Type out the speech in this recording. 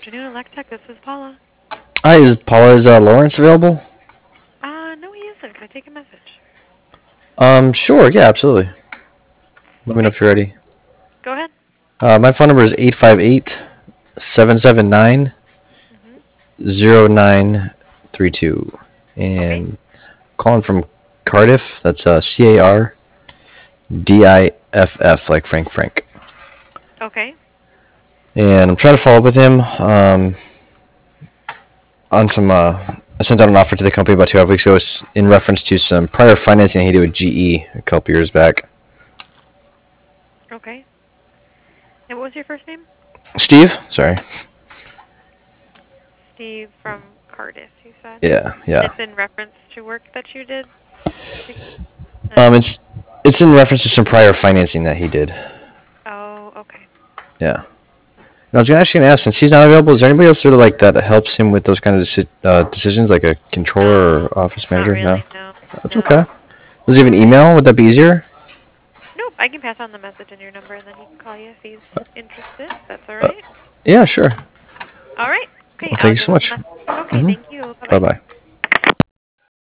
afternoon, Electech. This is Paula. Hi, is Lawrence available? No, he isn't. Can I take a message? Sure, yeah, absolutely. Let me know Okay, if you're ready. go ahead. My phone number is Mm-hmm. 858-779-0932. Okay. And calling from Cardiff, that's Cardiff, like Frank. Okay. And I'm trying to follow up with him on some, I sent out an offer to the company about 2.5 weeks ago in reference to some prior financing he did with GE a couple years back. Okay. And what was your first name? Steve? Sorry. Steve from Cardiff, you said. And Yeah. it's in reference to work that you did? Um, And, it's it's in reference to some prior financing that he did. oh, okay. Yeah. And I was actually gonna ask, since he's not available, is there anybody else sort of like that helps him with those kind of decisions, like a controller No, or office not manager? No, really. No. that's okay. No. Does he have an email? Would that be easier? Nope, I can pass on the message and your number, and then he can call you if he's interested. That's all Uh, right? yeah, sure. All right. Okay, Well, thank I'll you give so him the much. message. Okay, thank you. Bye Bye-bye. bye.